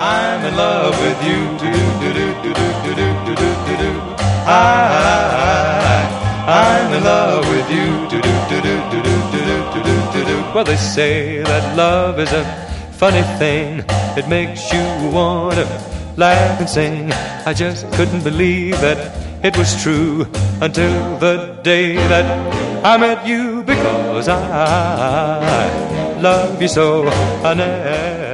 I'm in love with you. I'm in love with you. Well, they say that love is a funny thing. It makes you want to laugh and sing. I just couldn't believe that it was true until the day that I met you, because I love you so. I never